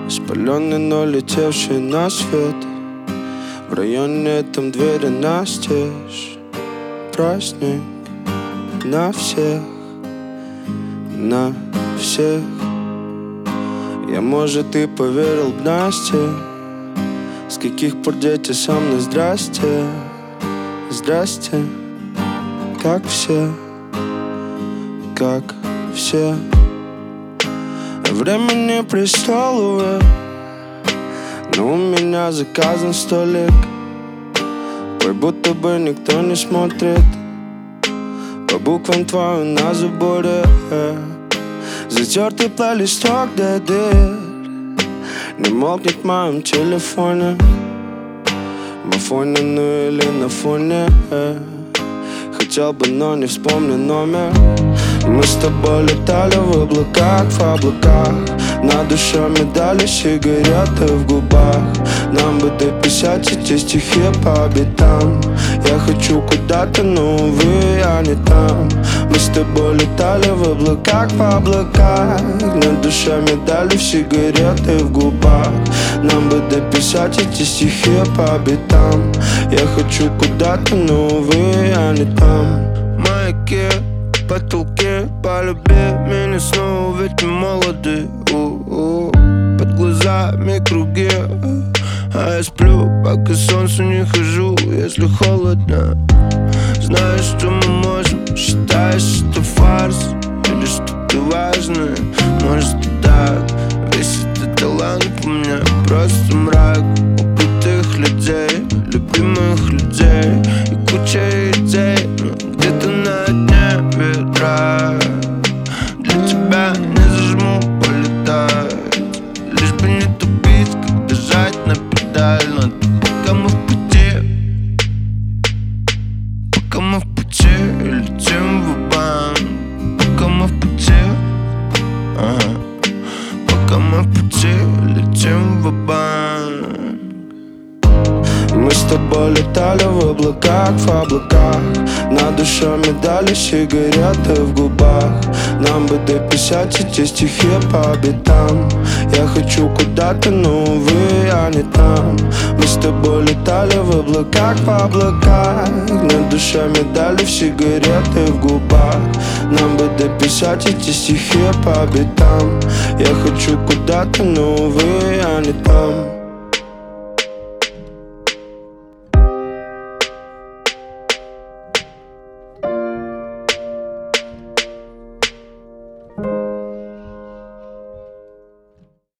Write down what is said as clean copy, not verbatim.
Спаленный, но летевший на свет. В районе этом двери настежь. Праздник на всех, на всех. Я, может, и поверил б Насте, с каких пор дети со мной. Здрасте, здрасте, как все, как все. Время не престоловое, но у меня заказан столик. Как будто бы никто не смотрит по буквам твоим на заборе. Затертый плейлисток до дыр не молкнет в моем телефоне. На фоне, ну или на фоне. Хотел бы, но не вспомню номер. Мы с тобой летали в облаках, в облаках. На душе медали, сигареты в губах. Нам бы дописать эти стихи по битам. Я хочу куда-то, но, увы, я не там. Мы с тобой летали в облаках, в облаках. На душе медали, сигареты в губах. Нам бы дописать эти стихи по битам. Я хочу куда-то, но, увы, я не там. Маяки, потолки, полюби меня снова, ведь мы молоды. Под глазами круги, а я сплю, пока солнцу не хожу. Если холодно, знаешь, что мы можем. Считаешь, это фарс или что-то важное. Может, так, весь этот талант у меня просто мрак убитых людей, любимых людей и куча идей, но где-то на дне ветра. Для тебя не зажму полетать, лишь бы не тупить, когда жать на педаль. Но пока мы в пути, пока мы в пути, летим в банк. Пока мы в пути, пока мы в пути, летим в банк. Мы с тобой летали в облаках, в облаках. На душе медали, сигареты в губах. Нам бы дописать эти стихи по битам. Я хочу куда-то, но, увы, я не там. Мы с тобой летали в облаках, в облаках. На душе медали, сигареты в губах. Нам бы дописать эти стихи по битам. Я хочу куда-то, но, увы, я не там.